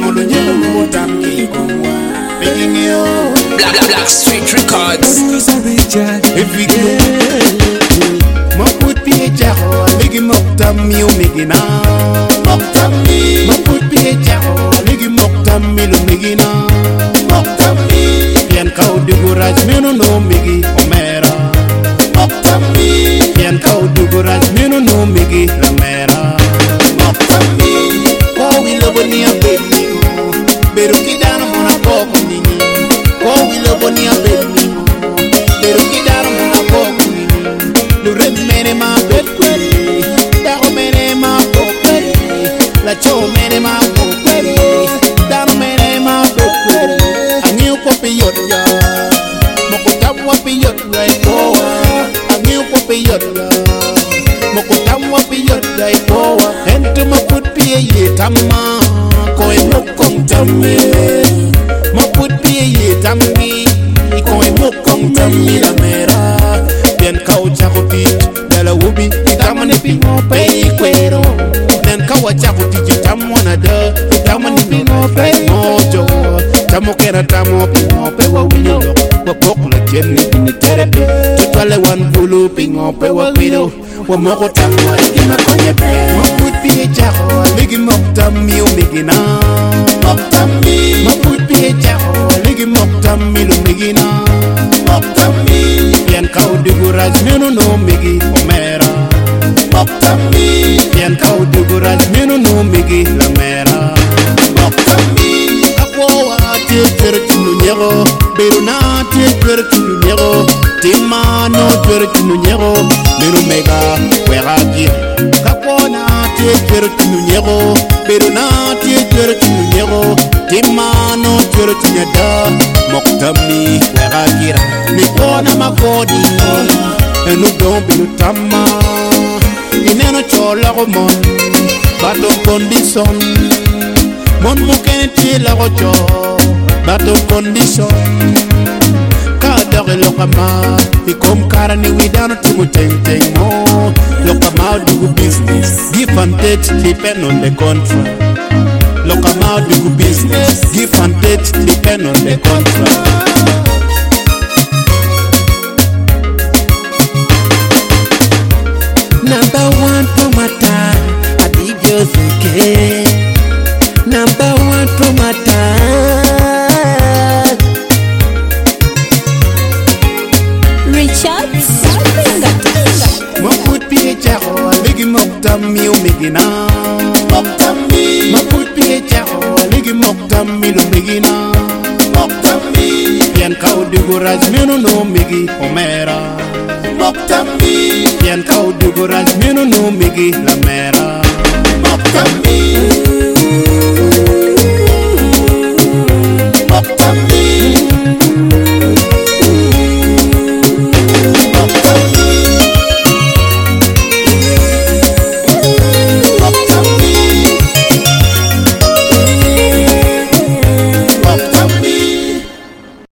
molo nyelo motam ki konwa making you Black Street Records. if we go mo put be jaho ligi moktam you migina moktam mi mo put be jaho ligi moktam mi lu migina moktam mi yen kaw diguraj meno no migi omera moktam mi yen kaw diguraj meno no migi la mera moktam mi oh we love ni a baby beru kidana mona poko nini oh we love ni a baby beru kidana mona poko nini lu remene ma bekweli da o mene ma bekweli la cho mene ma bekweli da o mene ma bekweli angiu ko piyot ya moko tamwa piyot rai poa angiu ko piyot ya moko tamwa piyot rai poa ente ma put piye ye tamma ko e mokong tamme ma put piye ye tammi ko e mokong tammi la mera bien kau chako tit dala wubi itamani pingo pei kwero nen kawa chako tit tamwana de itamani pingo pei mojo tamo kera tamo pingo pe wa winyo wa pokla jenni ni terapi tutwale wan bulu pingo pe wa kwido wa moko tamo ikima konye pe mo put piye chako ligi moktam miu migina moktam mi mo put piye chako ligi moktam milu migina moktam mi yen kaw diguraj meno no migi omera moktam mi yen kaw diguraj meno no migi la mera moktam mi akwa te pertinu nyero beru na te pertinu nyero timano pertinu nyero meno mega weragi akwa na te pertinu nyero beru na te pertinu nyero timano pertinu da moktam mi weragira ni kona makodi enu dombi utama ineno chola ko mon bato condition mon mukenti la rojo bato condition kada lokama ikom karani widano timu teng mo lokama do business give and take depend on the contract lokama do business give and take depend on the contract. Number one promoter, I think you're okay. Number one promoter. Richard mo put piye chako ligi moktam miu migina moktam mi mo put piye chako ligi moktam milu migina moktam mi yen kaw diguraj meno no migi omera moktam mi yen kaw diguraj meno no migi la mera moktam mi